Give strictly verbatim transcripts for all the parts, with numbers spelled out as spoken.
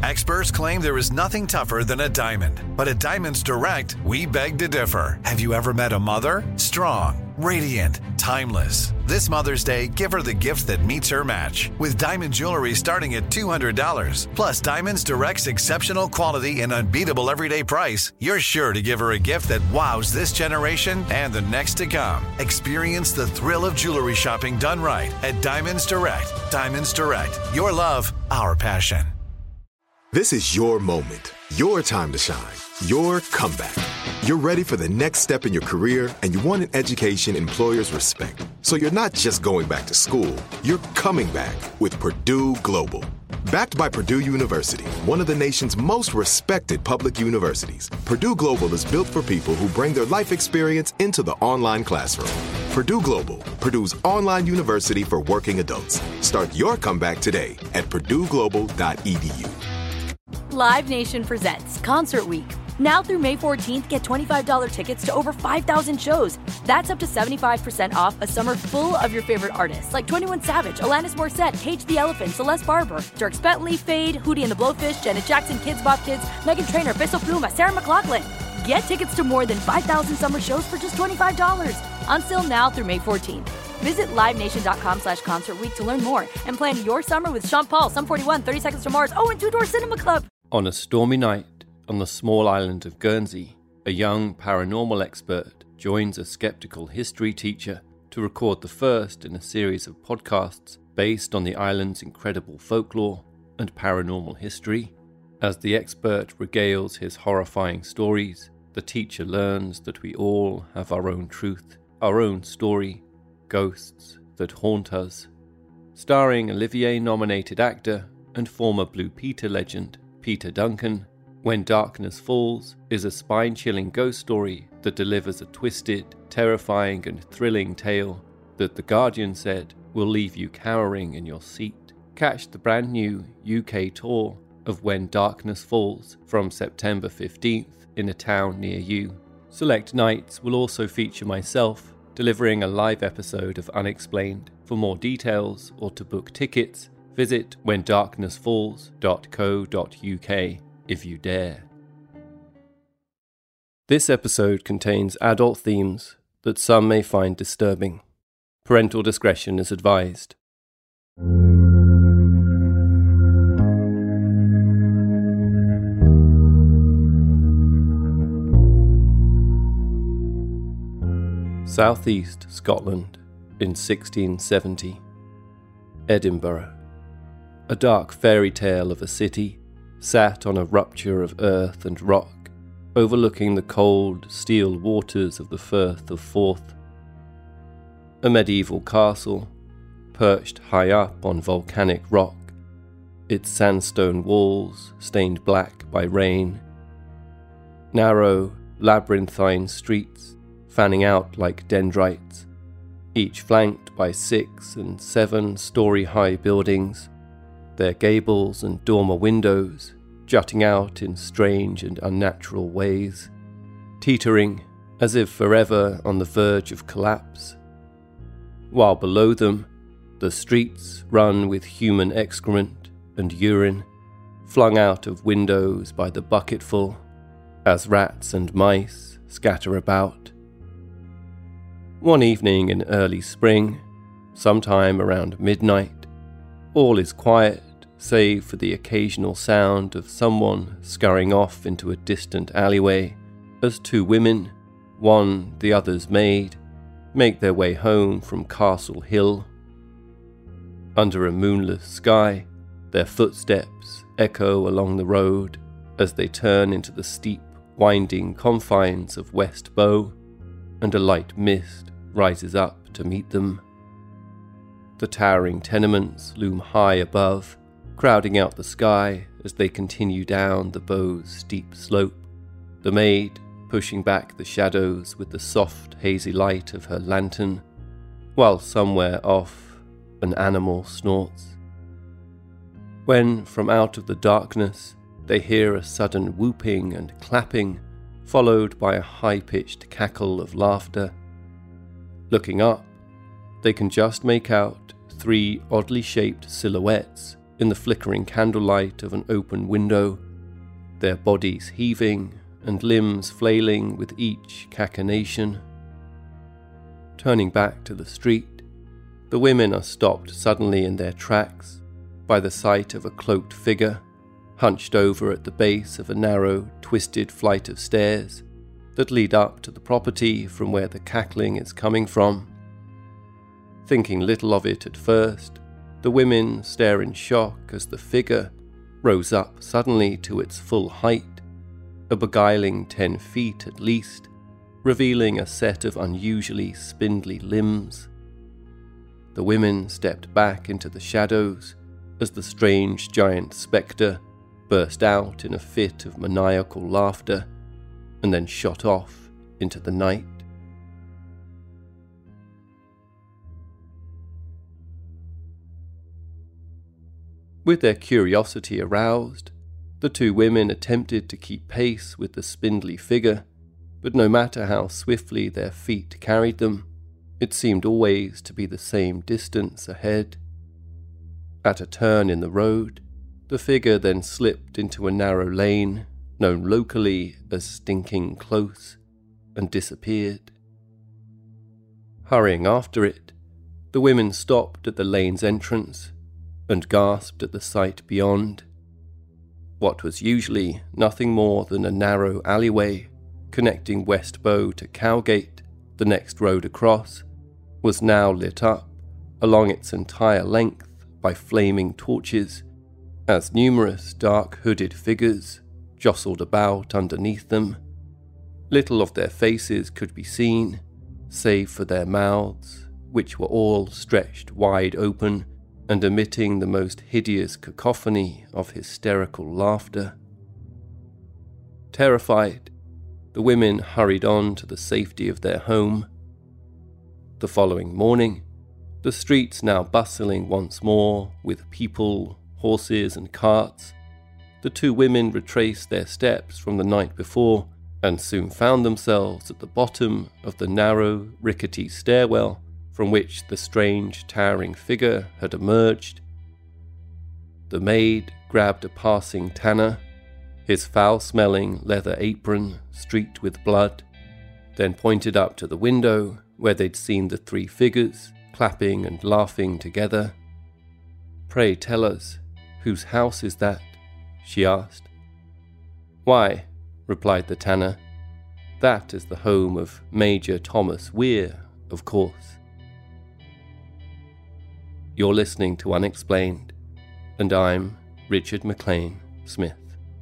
Experts claim there is nothing tougher than a diamond. But at Diamonds Direct, we beg to differ. Have you ever met a mother? Strong, radiant, timeless. This Mother's Day, give her the gift that meets her match. With diamond jewelry starting at two hundred dollars. Plus Diamonds Direct's exceptional quality and unbeatable everyday price, you're sure to give her a gift that wows this generation and the next to come. Experience the thrill of jewelry shopping done right at Diamonds Direct. Diamonds Direct. Your love, our passion. This is your moment, your time to shine, your comeback. You're ready for the next step in your career, and you want an education employers respect. So you're not just going back to school, you're coming back with Purdue Global. Backed by Purdue University, one of the nation's most respected public universities, Purdue Global is built for people who bring their life experience into the online classroom. Purdue Global, Purdue's online university for working adults. Start your comeback today at purdue global dot e d u. Live Nation presents Concert Week. Now through May fourteenth, get twenty-five dollars tickets to over five thousand shows. That's up to seventy-five percent off a summer full of your favorite artists like twenty-one Savage, Alanis Morissette, Cage the Elephant, Celeste Barber, Dierks Bentley, Fade, Hootie and the Blowfish, Janet Jackson, Kids Bop Kids, Meghan Trainor, Peso Pluma, Sarah McLachlan. Get tickets to more than five thousand summer shows for just twenty-five dollars. Until now through May fourteenth. Visit livenation.com slash concert week to learn more and plan your summer with Sean Paul, Sum forty-one, thirty Seconds to Mars, oh, and Two Door Cinema Club. On a stormy night on the small island of Guernsey, a young paranormal expert joins a skeptical history teacher to record the first in a series of podcasts based on the island's incredible folklore and paranormal history. As the expert regales his horrifying stories, the teacher learns that we all have our own truth, our own story, ghosts that haunt us. Starring Olivier-nominated actor and former Blue Peter legend Peter Duncan, When Darkness Falls is a spine-chilling ghost story that delivers a twisted, terrifying and thrilling tale that The Guardian said will leave you cowering in your seat. Catch the brand new U K tour of When Darkness Falls from September fifteenth in a town near you. Select nights will also feature myself delivering a live episode of Unexplained. For more details or to book tickets, visit when darkness falls dot co dot u k if you dare. This episode contains adult themes that some may find disturbing. Parental discretion is advised. Southeast Scotland in sixteen seventy. Edinburgh. A dark fairy tale of a city sat on a rupture of earth and rock, overlooking the cold, steel waters of the Firth of Forth. A medieval castle, perched high up on volcanic rock, its sandstone walls stained black by rain. Narrow, labyrinthine streets fanning out like dendrites, each flanked by six and seven story-high buildings, their gables and dormer windows jutting out in strange and unnatural ways, teetering as if forever on the verge of collapse. While below them, the streets run with human excrement and urine, flung out of windows by the bucketful, as rats and mice scatter about. One evening in early spring, sometime around midnight, all is quiet save for the occasional sound of someone scurrying off into a distant alleyway as two women, one the other's maid, make their way home from Castle Hill. Under a moonless sky, their footsteps echo along the road as they turn into the steep, winding confines of West Bow, and a light mist rises up to meet them. The towering tenements loom high above, crowding out the sky as they continue down the Bow's steep slope, the maid pushing back the shadows with the soft, hazy light of her lantern, while somewhere off an animal snorts. When, from out of the darkness, they hear a sudden whooping and clapping, followed by a high-pitched cackle of laughter. Looking up, they can just make out three oddly shaped silhouettes in the flickering candlelight of an open window, their bodies heaving and limbs flailing with each cachinnation. Turning back to the street, the women are stopped suddenly in their tracks by the sight of a cloaked figure hunched over at the base of a narrow, twisted flight of stairs that lead up to the property from where the cackling is coming from. Thinking little of it at first, the women stare in shock as the figure rose up suddenly to its full height, a beguiling ten feet at least, revealing a set of unusually spindly limbs. The women stepped back into the shadows as the strange giant spectre burst out in a fit of maniacal laughter and then shot off into the night. With their curiosity aroused, the two women attempted to keep pace with the spindly figure, but no matter how swiftly their feet carried them, it seemed always to be the same distance ahead. At a turn in the road, the figure then slipped into a narrow lane, known locally as Stinking Close, and disappeared. Hurrying after it, the women stopped at the lane's entrance and gasped at the sight beyond. What was usually nothing more than a narrow alleyway connecting West Bow to Cowgate, the next road across, was now lit up along its entire length by flaming torches, as numerous dark hooded figures jostled about underneath them. Little of their faces could be seen, save for their mouths, which were all stretched wide open and emitting the most hideous cacophony of hysterical laughter. Terrified, the women hurried on to the safety of their home. The following morning, the streets now bustling once more with people, horses and carts, the two women retraced their steps from the night before and soon found themselves at the bottom of the narrow, rickety stairwell from which the strange, towering figure had emerged. The maid grabbed a passing tanner, his foul-smelling leather apron streaked with blood, then pointed up to the window where they'd seen the three figures clapping and laughing together. "Pray tell us, whose house is that?" she asked. "Why," replied the tanner, "that is the home of Major Thomas Weir, of course." You're listening to Unexplained, and I'm Richard McLean Smith.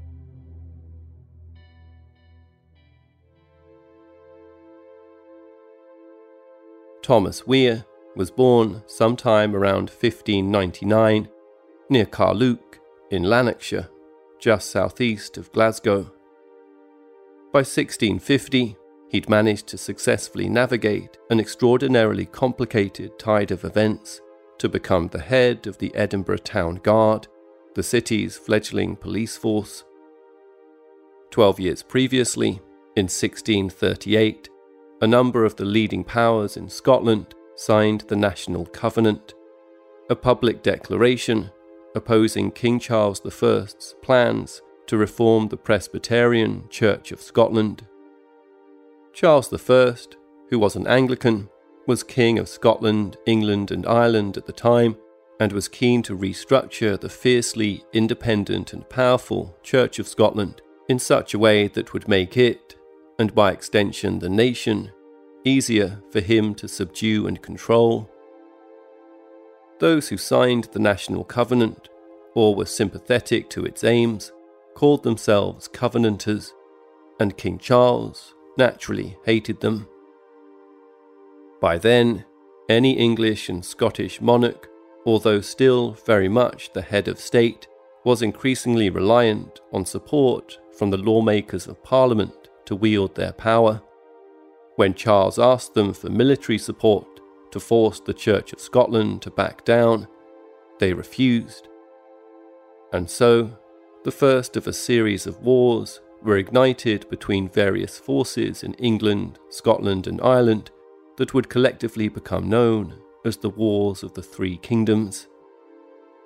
Thomas Weir was born sometime around fifteen ninety-nine near Carluke in Lanarkshire, just southeast of Glasgow. By sixteen fifty, he'd managed to successfully navigate an extraordinarily complicated tide of events to become the head of the Edinburgh Town Guard, the city's fledgling police force. Twelve years previously, in sixteen thirty-eight, a number of the leading powers in Scotland signed the National Covenant, a public declaration opposing King Charles the First's plans to reform the Presbyterian Church of Scotland. Charles the First, who was an Anglican, was King of Scotland, England and Ireland at the time, and was keen to restructure the fiercely independent and powerful Church of Scotland in such a way that would make it, and by extension the nation, easier for him to subdue and control. Those who signed the National Covenant, or were sympathetic to its aims, called themselves Covenanters, and King Charles naturally hated them. By then, any English and Scottish monarch, although still very much the head of state, was increasingly reliant on support from the lawmakers of Parliament to wield their power. When Charles asked them for military support to force the Church of Scotland to back down, they refused. And so, the first of a series of wars were ignited between various forces in England, Scotland and Ireland that would collectively become known as the Wars of the Three Kingdoms.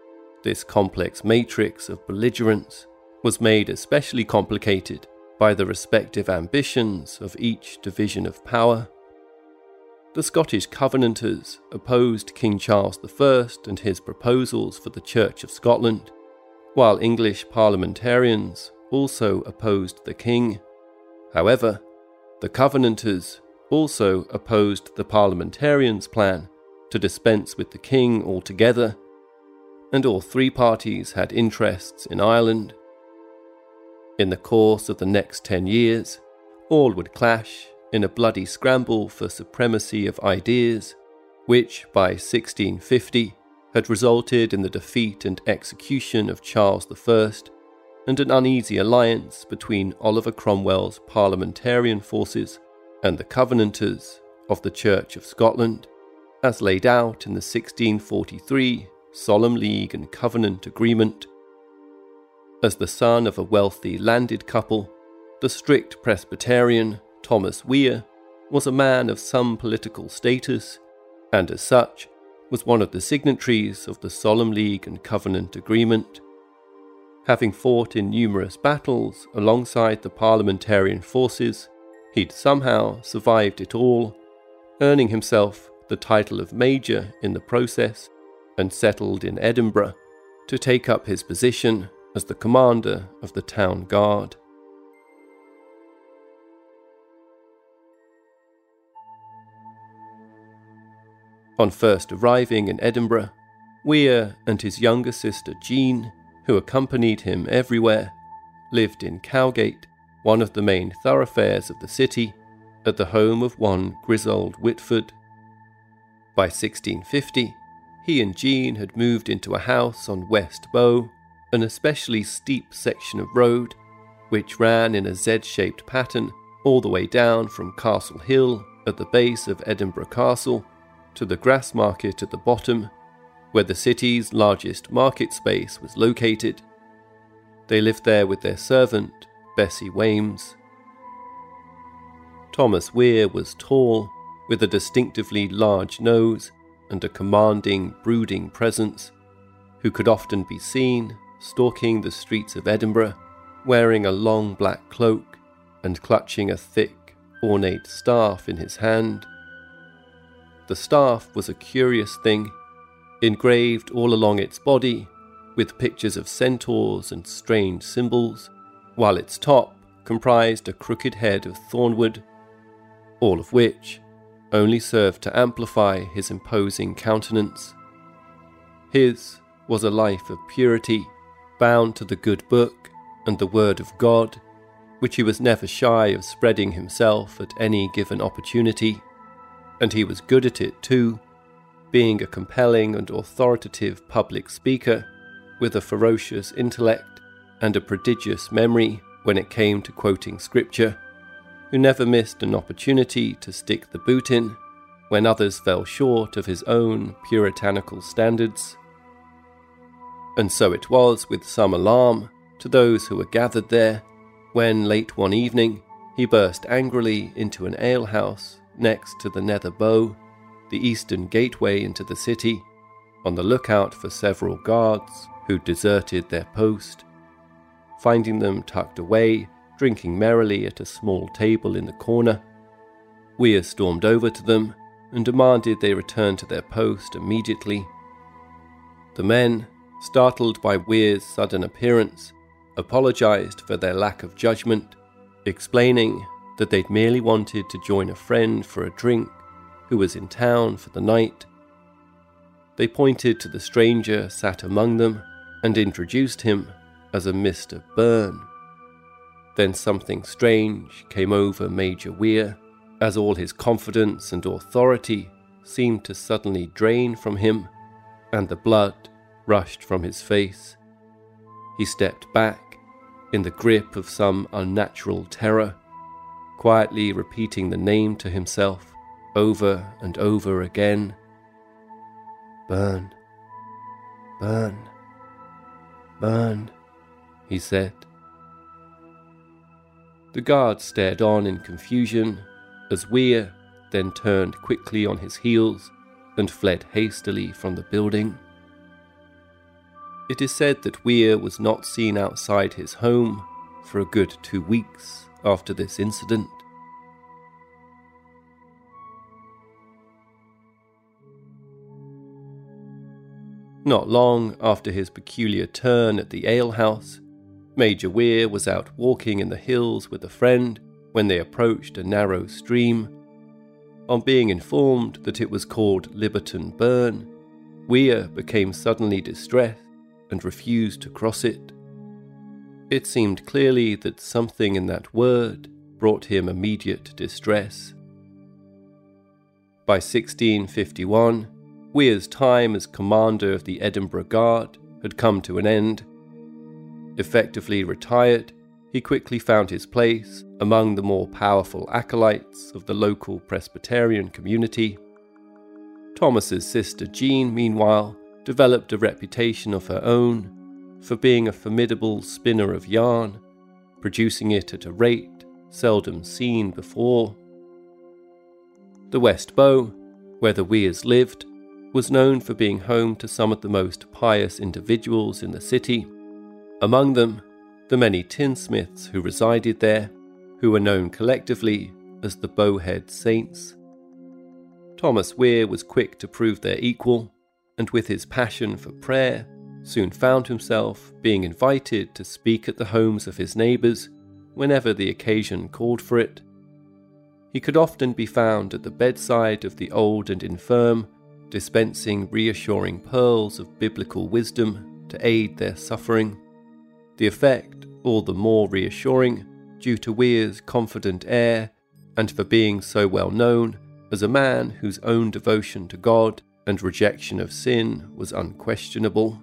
This complex matrix of belligerence was made especially complicated by the respective ambitions of each division of power. The Scottish Covenanters opposed King Charles the First and his proposals for the Church of Scotland, while English parliamentarians also opposed the king. However, the Covenanters also opposed the parliamentarians' plan to dispense with the king altogether, and all three parties had interests in Ireland. In the course of the next ten years, all would clash in a bloody scramble for supremacy of ideas, which by sixteen fifty had resulted in the defeat and execution of Charles the First and an uneasy alliance between Oliver Cromwell's parliamentarian forces and the Covenanters of the Church of Scotland, as laid out in the sixteen forty-three Solemn League and Covenant Agreement. As the son of a wealthy landed couple, the strict Presbyterian Thomas Weir was a man of some political status, and as such was one of the signatories of the Solemn League and Covenant Agreement. Having fought in numerous battles alongside the parliamentarian forces, he'd somehow survived it all, earning himself the title of Major in the process, and settled in Edinburgh to take up his position as the commander of the town guard. On first arriving in Edinburgh, Weir and his younger sister Jean, who accompanied him everywhere, lived in Cowgate, one of the main thoroughfares of the city, at the home of one Griswold Whitford. By sixteen fifty, he and Jean had moved into a house on West Bow, an especially steep section of road, which ran in a Z-shaped pattern all the way down from Castle Hill at the base of Edinburgh Castle to the Grassmarket at the bottom, where the city's largest market space was located. They lived there with their servant, Bessie Wames. Thomas Weir was tall, with a distinctively large nose and a commanding, brooding presence, who could often be seen stalking the streets of Edinburgh, wearing a long black cloak and clutching a thick, ornate staff in his hand. The staff was a curious thing, engraved all along its body with pictures of centaurs and strange symbols, while its top comprised a crooked head of thornwood, all of which only served to amplify his imposing countenance. His was a life of purity, bound to the good book and the word of God, which he was never shy of spreading himself at any given opportunity, and he was good at it too, being a compelling and authoritative public speaker with a ferocious intellect and a prodigious memory when it came to quoting scripture, who never missed an opportunity to stick the boot in when others fell short of his own puritanical standards. And so it was with some alarm to those who were gathered there, when late one evening he burst angrily into an alehouse next to the Nether Bow, the eastern gateway into the city, on the lookout for several guards who'd deserted their post. Finding them tucked away, drinking merrily at a small table in the corner, Weir stormed over to them and demanded they return to their post immediately. The men, startled by Weir's sudden appearance, apologized for their lack of judgment, explaining that they'd merely wanted to join a friend for a drink who was in town for the night. They pointed to the stranger sat among them and introduced him as a Mister Byrne. Then something strange came over Major Weir, as all his confidence and authority seemed to suddenly drain from him, and the blood rushed from his face. He stepped back, in the grip of some unnatural terror, quietly repeating the name to himself over and over again. "Byrne, Byrne, Byrne," he said. The guard stared on in confusion as Weir then turned quickly on his heels and fled hastily from the building. It is said that Weir was not seen outside his home for a good two weeks after this incident. Not long after his peculiar turn at the alehouse, Major Weir was out walking in the hills with a friend when they approached a narrow stream. On being informed that it was called Liberton Burn, Weir became suddenly distressed and refused to cross it. It seemed clearly that something in that word brought him immediate distress. By sixteen fifty-one, Weir's time as commander of the Edinburgh Guard had come to an end. Effectively retired, he quickly found his place among the more powerful acolytes of the local Presbyterian community. Thomas's sister Jean, meanwhile, developed a reputation of her own for being a formidable spinner of yarn, producing it at a rate seldom seen before. The West Bow, where the Weirs lived, was known for being home to some of the most pious individuals in the city. Among them, the many tinsmiths who resided there, who were known collectively as the Bowhead Saints. Thomas Weir was quick to prove their equal, and with his passion for prayer, soon found himself being invited to speak at the homes of his neighbours whenever the occasion called for it. He could often be found at the bedside of the old and infirm, dispensing reassuring pearls of biblical wisdom to aid their suffering. The effect all the more reassuring due to Weir's confident air and for being so well known as a man whose own devotion to God and rejection of sin was unquestionable.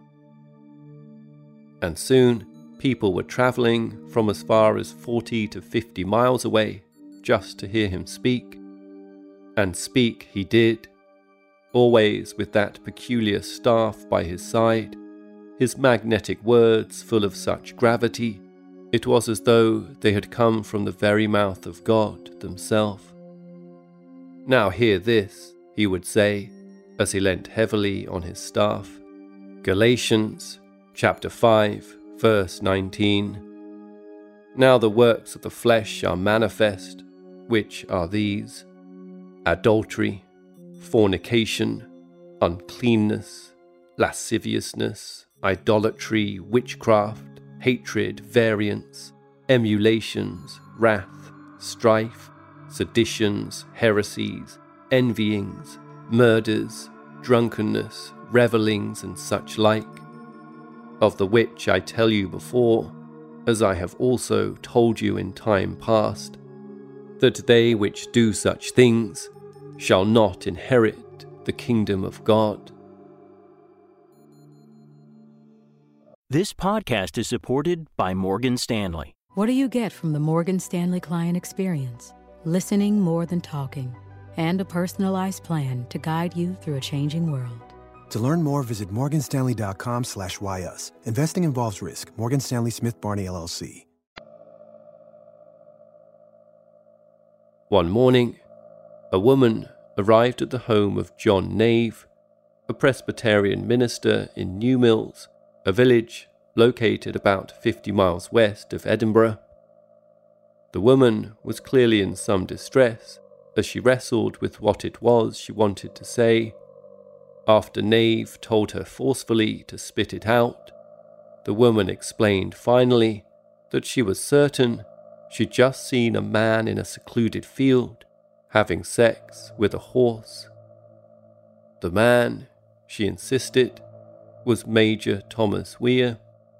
And soon, people were travelling from as far as forty to fifty miles away just to hear him speak. And speak he did, always with that peculiar staff by his side, his magnetic words full of such gravity, it was as though they had come from the very mouth of God themselves. "Now hear this," he would say, as he leant heavily on his staff. Galatians chapter five, verse nineteen. "Now the works of the flesh are manifest, which are these: adultery, fornication, uncleanness, lasciviousness, idolatry, witchcraft, hatred, variance, emulations, wrath, strife, seditions, heresies, envyings, murders, drunkenness, revellings, and such like, of the which I tell you before, as I have also told you in time past, that they which do such things shall not inherit the kingdom of God." This podcast is supported by Morgan Stanley. What do you get from the Morgan Stanley client experience? Listening more than talking, and a personalized plan to guide you through a changing world. To learn more, visit morganstanley.com slash YUS. Investing involves risk. Morgan Stanley Smith Barney, L L C. One morning, a woman arrived at the home of John Nave, a Presbyterian minister in Newmills, a village located about fifty miles west of Edinburgh. The woman was clearly in some distress as she wrestled with what it was she wanted to say. After Nave told her forcefully to spit it out, the woman explained finally that she was certain she'd just seen a man in a secluded field having sex with a horse. The man, she insisted, was Major Thomas Weir.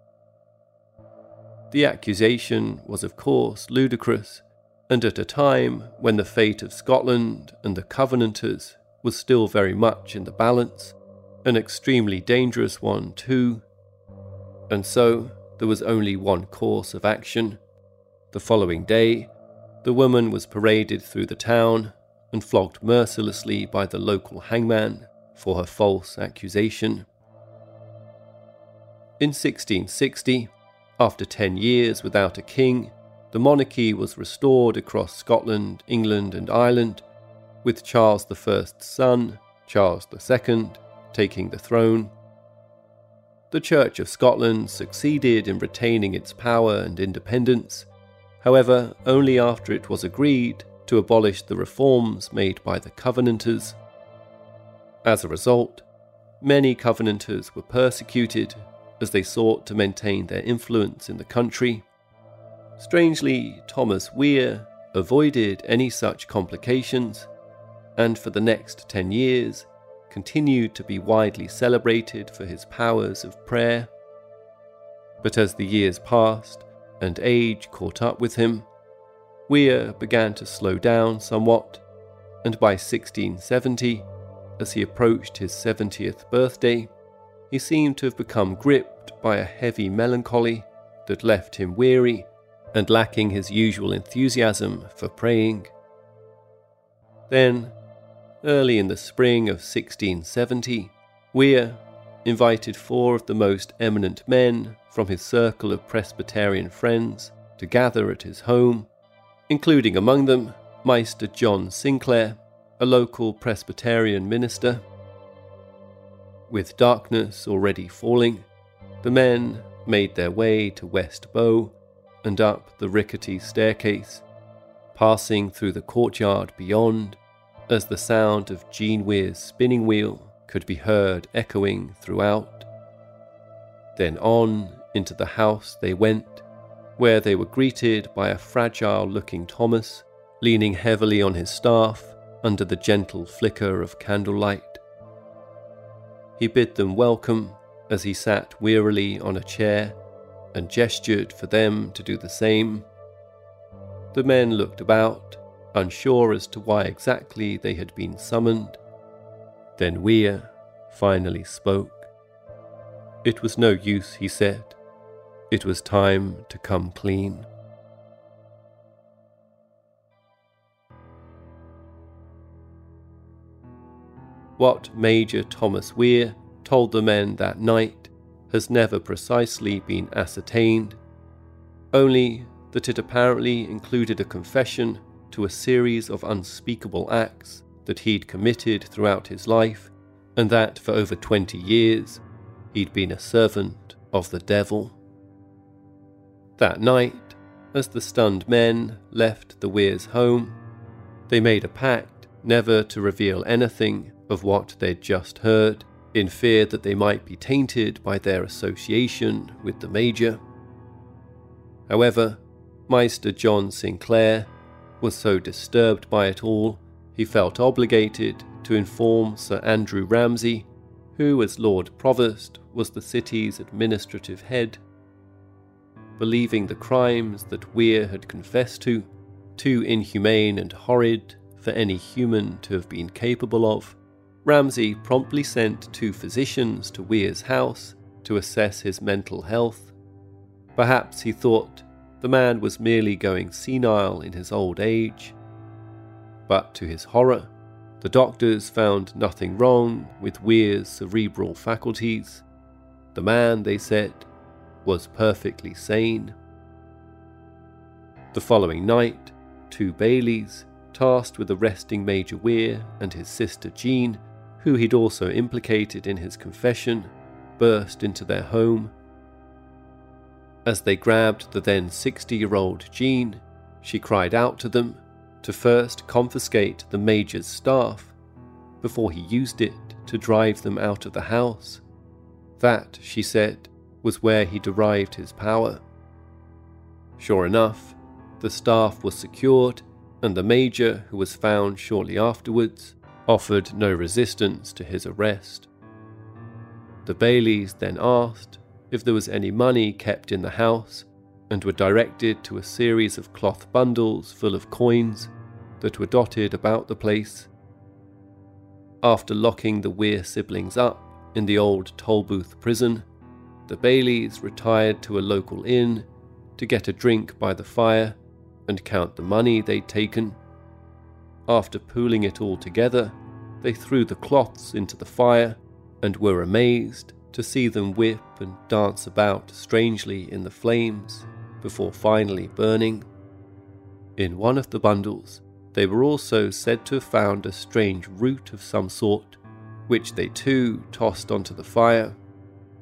The accusation was of course ludicrous, and at a time when the fate of Scotland and the Covenanters was still very much in the balance, an extremely dangerous one too. And so there was only one course of action. The following day, the woman was paraded through the town and flogged mercilessly by the local hangman for her false accusation. In sixteen sixty, after ten years without a king, the monarchy was restored across Scotland, England and Ireland, with Charles the First's son, Charles the Second, taking the throne. The Church of Scotland succeeded in retaining its power and independence, however only after it was agreed to abolish the reforms made by the Covenanters. As a result, many Covenanters were persecuted as they sought to maintain their influence in the country. Strangely, Thomas Weir avoided any such complications, and for the next ten years continued to be widely celebrated for his powers of prayer. But as the years passed and age caught up with him, Weir began to slow down somewhat, and by sixteen seventy, as he approached his seventieth birthday, he seemed to have become gripped by a heavy melancholy that left him weary and lacking his usual enthusiasm for praying. Then, early in the spring of sixteen seventy, Weir invited four of the most eminent men from his circle of Presbyterian friends to gather at his home, including among them Meister John Sinclair, a local Presbyterian minister. With darkness already falling, the men made their way to West Bow and up the rickety staircase, passing through the courtyard beyond, as the sound of Jean Weir's spinning wheel could be heard echoing throughout. Then on into the house they went, where they were greeted by a fragile-looking Thomas, leaning heavily on his staff under the gentle flicker of candlelight. He bid them welcome as he sat wearily on a chair and gestured for them to do the same. The men looked about, unsure as to why exactly they had been summoned. Then Weir finally spoke. It was no use, he said. It was time to come clean. What Major Thomas Weir told the men that night has never precisely been ascertained, only that it apparently included a confession to a series of unspeakable acts that he'd committed throughout his life, and that for over twenty years he'd been a servant of the devil. That night, as the stunned men left the Weirs' home, they made a pact never to reveal anything of what they'd just heard, in fear that they might be tainted by their association with the Major. However, Meister John Sinclair was so disturbed by it all, he felt obligated to inform Sir Andrew Ramsay, who as Lord Provost was the city's administrative head. Believing the crimes that Weir had confessed to, too inhumane and horrid for any human to have been capable of, Ramsay promptly sent two physicians to Weir's house to assess his mental health. Perhaps he thought the man was merely going senile in his old age. But to his horror, the doctors found nothing wrong with Weir's cerebral faculties. The man, they said, was perfectly sane. The following night, two bailies, tasked with arresting Major Weir and his sister Jean, who he'd also implicated in his confession, burst into their home. As they grabbed the then sixty-year-old Jean, she cried out to them to first confiscate the Major's staff before he used it to drive them out of the house. That, she said, was where he derived his power. Sure enough, the staff was secured, and the Major, who was found shortly afterwards, offered no resistance to his arrest. The bailies then asked if there was any money kept in the house, and were directed to a series of cloth bundles full of coins that were dotted about the place. After locking the Weir siblings up in the old Tolbooth prison, the bailies retired to a local inn to get a drink by the fire and count the money they'd taken. After pooling it all together, they threw the cloths into the fire and were amazed to see them whip and dance about strangely in the flames before finally burning. In one of the bundles, they were also said to have found a strange root of some sort, which they too tossed onto the fire.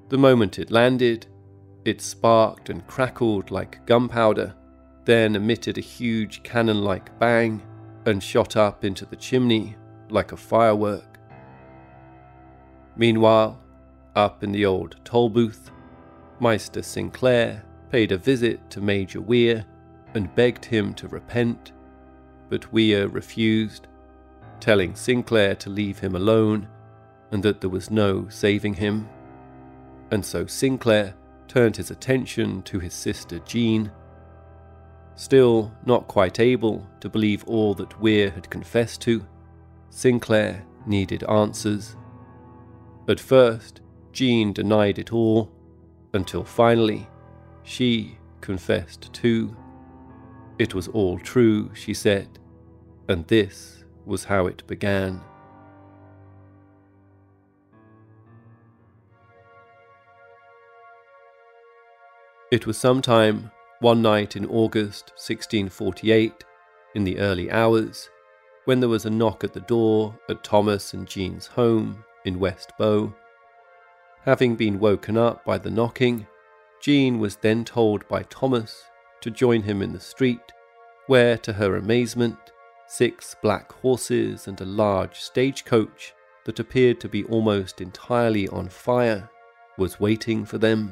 The moment it landed, it sparked and crackled like gunpowder, then emitted a huge cannon-like bang and shot up into the chimney like a firework. Meanwhile, up in the old toll booth, Meister Sinclair paid a visit to Major Weir and begged him to repent, but Weir refused, telling Sinclair to leave him alone and that there was no saving him. And so Sinclair turned his attention to his sister Jean. Still not quite able to believe all that Weir had confessed to, Sinclair needed answers. At first, Jean denied it all, until finally, she confessed too. It was all true, she said, and this was how it began. It was sometime one night in August sixteen forty-eight, in the early hours, when there was a knock at the door at Thomas and Jean's home in West Bow. Having been woken up by the knocking, Jean was then told by Thomas to join him in the street, where, to her amazement, six black horses and a large stagecoach that appeared to be almost entirely on fire was waiting for them.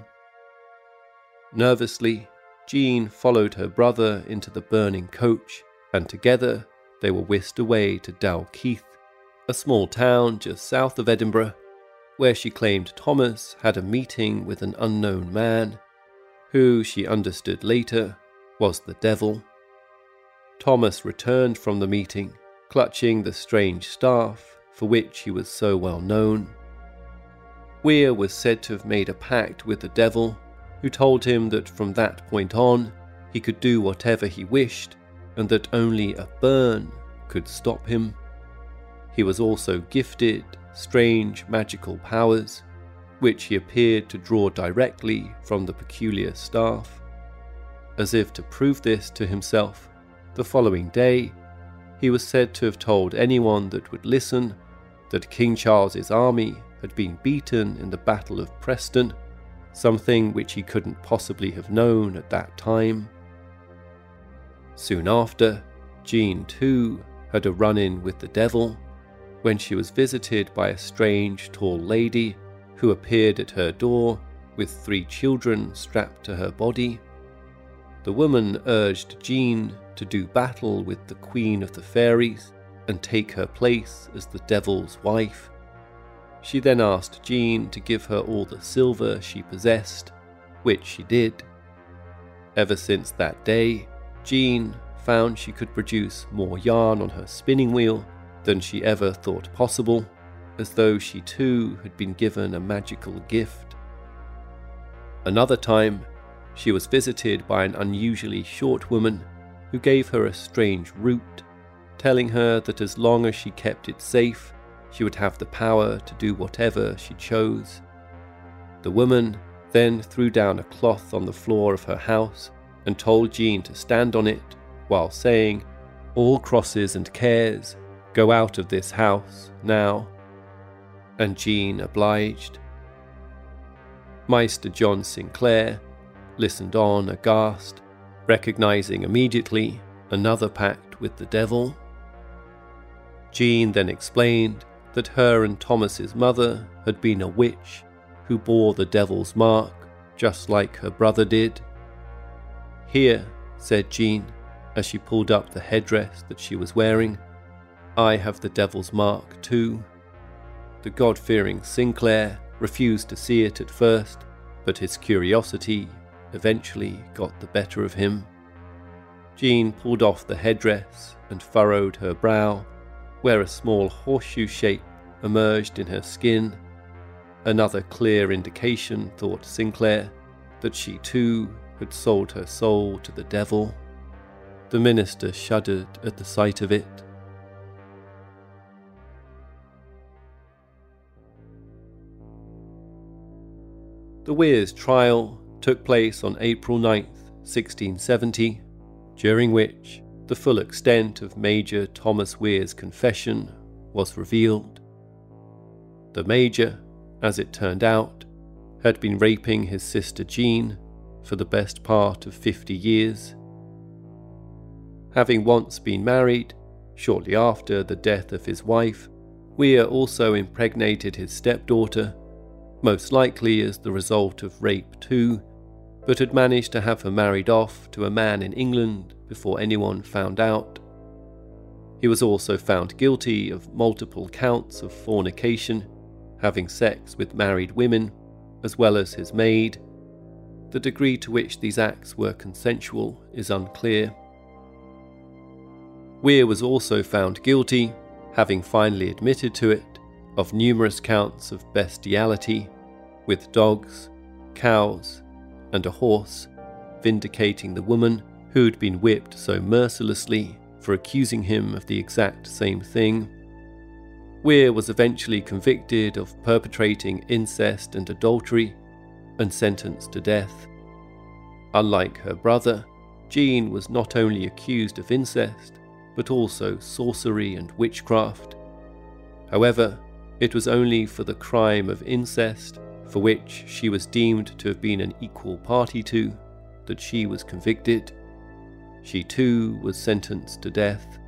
Nervously, Jean followed her brother into the burning coach, and together they were whisked away to Dalkeith, a small town just south of Edinburgh, where she claimed Thomas had a meeting with an unknown man, who she understood later was the devil. Thomas returned from the meeting, clutching the strange staff for which he was so well known. Weir was said to have made a pact with the devil, who told him that from that point on he could do whatever he wished, and that only a burn could stop him. He was also gifted strange magical powers, which he appeared to draw directly from the peculiar staff. As if to prove this to himself, the following day he was said to have told anyone that would listen that King Charles's army had been beaten in the Battle of Preston, something which he couldn't possibly have known at that time. Soon after, Jean too had a run-in with the devil, when she was visited by a strange tall lady who appeared at her door with three children strapped to her body. The woman urged Jean to do battle with the Queen of the Fairies and take her place as the devil's wife. She then asked Jean to give her all the silver she possessed, which she did. Ever since that day, Jean found she could produce more yarn on her spinning wheel than she ever thought possible, as though she too had been given a magical gift. Another time, she was visited by an unusually short woman who gave her a strange root, telling her that as long as she kept it safe, she would have the power to do whatever she chose. The woman then threw down a cloth on the floor of her house and told Jean to stand on it, while saying, "All crosses and cares, go out of this house now." And Jean obliged. Meister John Sinclair listened on aghast, recognizing immediately another pact with the devil. Jean then explained that her and Thomas's mother had been a witch who bore the devil's mark, just like her brother did. "Here," said Jean, as she pulled up the headdress that she was wearing, "I have the devil's mark too." The God-fearing Sinclair refused to see it at first, but his curiosity eventually got the better of him. Jean pulled off the headdress and furrowed her brow, where a small horseshoe shape emerged in her skin, another clear indication, thought Sinclair, that she too had sold her soul to the devil. The minister shuddered at the sight of it. The Weirs' trial took place on April ninth, sixteen seventy, during which the full extent of Major Thomas Weir's confession was revealed. The Major, as it turned out, had been raping his sister Jean for the best part of fifty years. Having once been married, shortly after the death of his wife, Weir also impregnated his stepdaughter, most likely as the result of rape too, but had managed to have her married off to a man in England before anyone found out. He was also found guilty of multiple counts of fornication, having sex with married women, as well as his maid. The degree to which these acts were consensual is unclear. Weir was also found guilty, having finally admitted to it, of numerous counts of bestiality, with dogs, cows, and a horse, vindicating the woman who'd been whipped so mercilessly for accusing him of the exact same thing. Weir was eventually convicted of perpetrating incest and adultery and sentenced to death. Unlike her brother, Jean was not only accused of incest, but also sorcery and witchcraft. However, it was only for the crime of incest, for which she was deemed to have been an equal party to, that she was convicted. She too was sentenced to death.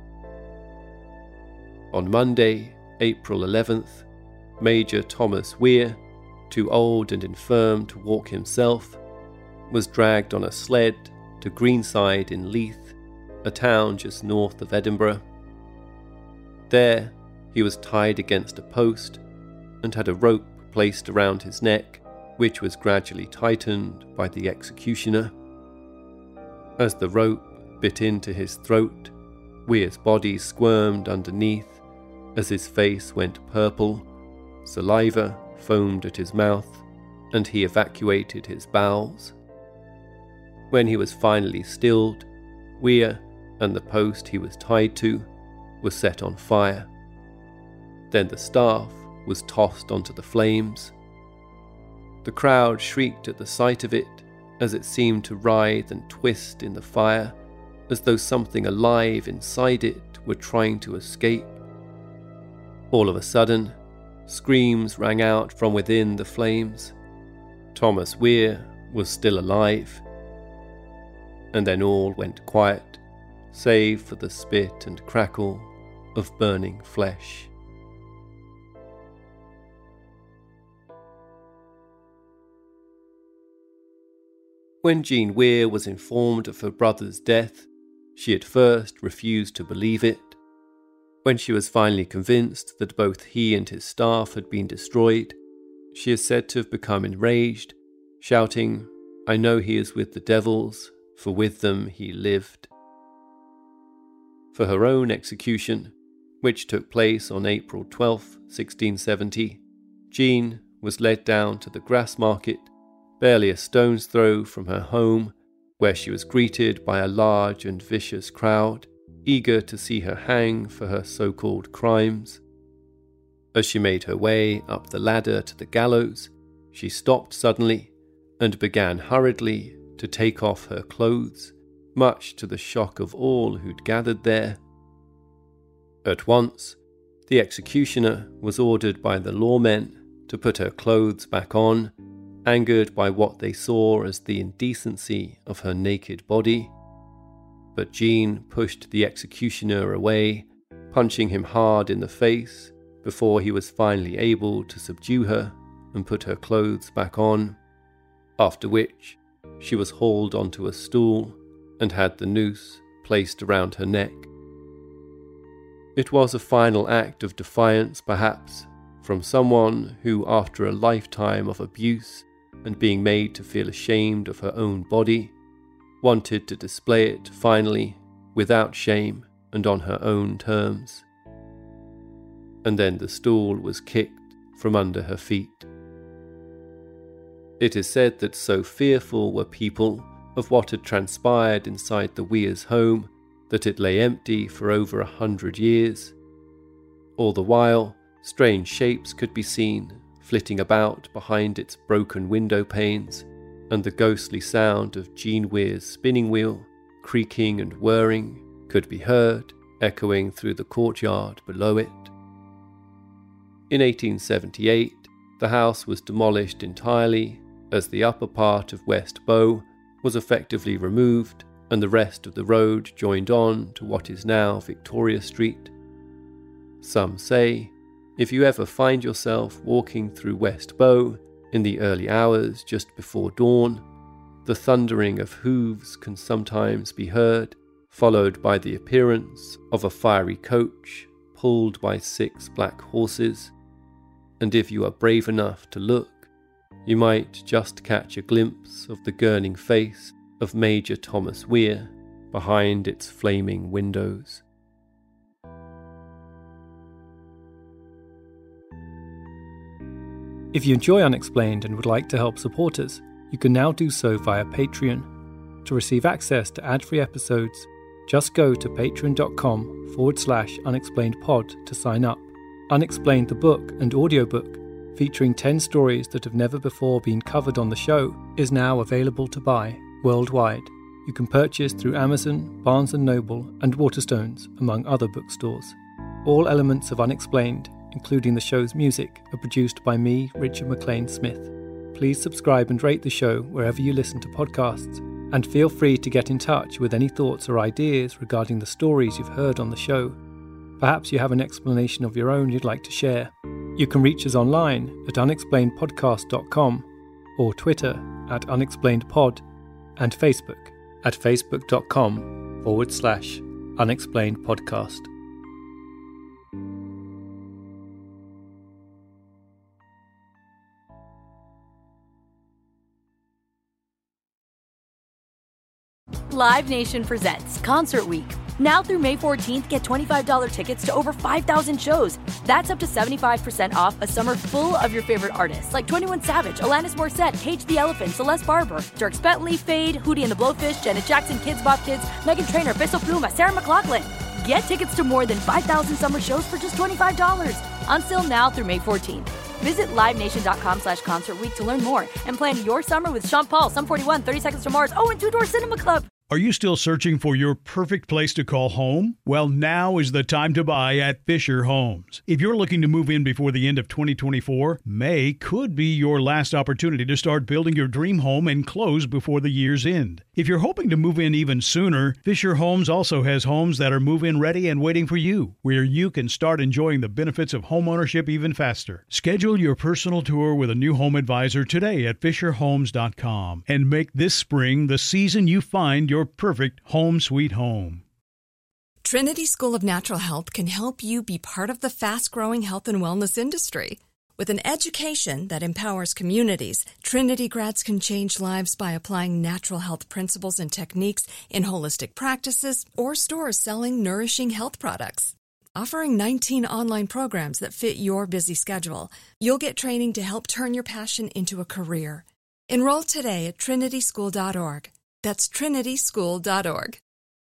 On Monday, April eleventh, Major Thomas Weir, too old and infirm to walk himself, was dragged on a sled to Greenside in Leith, a town just north of Edinburgh. There, he was tied against a post and had a rope placed around his neck, which was gradually tightened by the executioner. As the rope bit into his throat, Weir's body squirmed underneath as his face went purple, saliva foamed at his mouth, and he evacuated his bowels. When he was finally stilled, Weir and the post he was tied to was set on fire. Then the staff was tossed onto the flames. The crowd shrieked at the sight of it as it seemed to writhe and twist in the fire, as though something alive inside it were trying to escape. All of a sudden, screams rang out from within the flames. Thomas Weir was still alive. And then all went quiet, save for the spit and crackle of burning flesh. When Jean Weir was informed of her brother's death, she at first refused to believe it. When she was finally convinced that both he and his staff had been destroyed, she is said to have become enraged, shouting, "I know he is with the devils, for with them he lived." For her own execution, which took place on April twelfth, sixteen seventy, Jean was led down to the Grassmarket, barely a stone's throw from her home, where she was greeted by a large and vicious crowd, eager to see her hang for her so-called crimes. As she made her way up the ladder to the gallows, she stopped suddenly and began hurriedly to take off her clothes, much to the shock of all who'd gathered there. At once, the executioner was ordered by the lawmen to put her clothes back on, angered by what they saw as the indecency of her naked body. But Jean pushed the executioner away, punching him hard in the face before he was finally able to subdue her and put her clothes back on, after which she was hauled onto a stool and had the noose placed around her neck. It was a final act of defiance, perhaps, from someone who, after a lifetime of abuse and being made to feel ashamed of her own body, wanted to display it finally without shame and on her own terms. And then the stool was kicked from under her feet. It is said that so fearful were people of what had transpired inside the Weirs' home that it lay empty for over a hundred years. All the while, strange shapes could be seen flitting about behind its broken window panes, and the ghostly sound of Jean Weir's spinning wheel, creaking and whirring, could be heard echoing through the courtyard below it. In eighteen seventy-eight, the house was demolished entirely as the upper part of West Bow was effectively removed and the rest of the road joined on to what is now Victoria Street. Some say, if you ever find yourself walking through West Bow in the early hours just before dawn, the thundering of hooves can sometimes be heard, followed by the appearance of a fiery coach pulled by six black horses, and if you are brave enough to look, you might just catch a glimpse of the gurning face of Major Thomas Weir behind its flaming windows. If you enjoy Unexplained and would like to help support us, you can now do so via Patreon. To receive access to ad-free episodes, just go to patreon.com forward slash unexplainedpod to sign up. Unexplained the book and audiobook, featuring ten stories that have never before been covered on the show, is now available to buy worldwide. You can purchase through Amazon, Barnes and Noble, and Waterstones, among other bookstores. All elements of Unexplained, including the show's music, are produced by me, Richard McLean Smith. Please subscribe and rate the show wherever you listen to podcasts, and feel free to get in touch with any thoughts or ideas regarding the stories you've heard on the show. Perhaps you have an explanation of your own you'd like to share. You can reach us online at unexplained podcast dot com or Twitter at unexplainedpod and Facebook at facebook.com forward slash unexplained podcast. Live Nation presents Concert Week. Now through May fourteenth, get twenty-five dollars tickets to over five thousand shows. That's up to seventy-five percent off a summer full of your favorite artists like twenty-one Savage, Alanis Morissette, Cage the Elephant, Celeste Barber, Dierks Bentley, Fade, Hootie and the Blowfish, Janet Jackson, Kids Bop Kids, Meghan Trainor, Peso Pluma, Sarah McLachlan. Get tickets to more than five thousand summer shows for just twenty-five dollars. On sale now through May fourteenth. Visit livenation.com slash concert week to learn more and plan your summer with Sean Paul, Sum forty-one, thirty Seconds to Mars, oh, and Two Door Cinema Club. Are you still searching for your perfect place to call home? Well, now is the time to buy at Fisher Homes. If you're looking to move in before the end of twenty twenty-four, May could be your last opportunity to start building your dream home and close before the year's end. If you're hoping to move in even sooner, Fisher Homes also has homes that are move-in ready and waiting for you, where you can start enjoying the benefits of homeownership even faster. Schedule your personal tour with a new home advisor today at fisher homes dot com and make this spring the season you find your perfect home sweet home. Trinity School of Natural Health can help you be part of the fast-growing health and wellness industry. With an education that empowers communities, Trinity grads can change lives by applying natural health principles and techniques in holistic practices or stores selling nourishing health products. Offering nineteen online programs that fit your busy schedule, you'll get training to help turn your passion into a career. Enroll today at trinity school dot org. That's trinity school dot org.